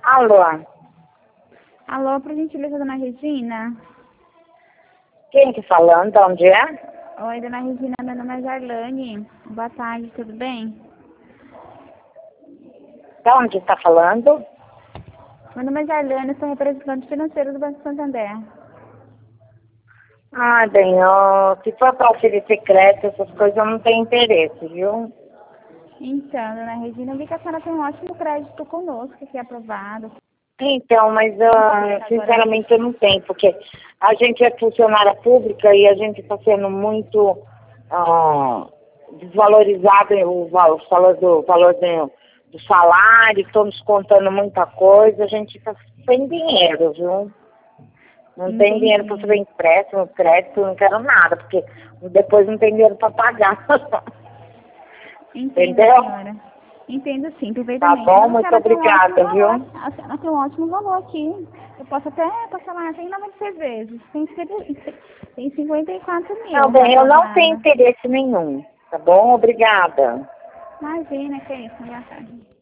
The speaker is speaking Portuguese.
Alô? Alô, por gentileza, dona Regina? Quem que falando? De onde é? Oi, dona Regina, meu nome é Jarlane. Boa tarde, tudo bem? De onde está falando? Meu nome é Jarlane, sou representante financeiro do Banco Santander. Ah, bem, se for para oferecer crédito, essas coisas eu não tenho interesse, viu? Então, dona Regina, eu vi que a senhora tem um ótimo crédito conosco, que é aprovado. Então, mas sinceramente eu não tenho, porque a gente é funcionária pública e a gente está sendo muito desvalorizado o valor do salário, estão nos contando muita coisa, a gente está sem dinheiro, viu? Não tem dinheiro para fazer empréstimo, crédito, não quero nada, porque depois não tem dinheiro para pagar. Entendo, Entendeu? senhora. Entendo sim, Tá perfeitamente. bom, Mas a muito senhora tem um ótimo obrigada, viu? valor. A senhora tem um ótimo valor aqui. Eu posso até parcelar até em 96 vezes. Tem 54 Não, mil bem, eu não tenho aprovado. interesse nenhum, tá bom? Obrigada. Imagina, que é isso, boa tarde.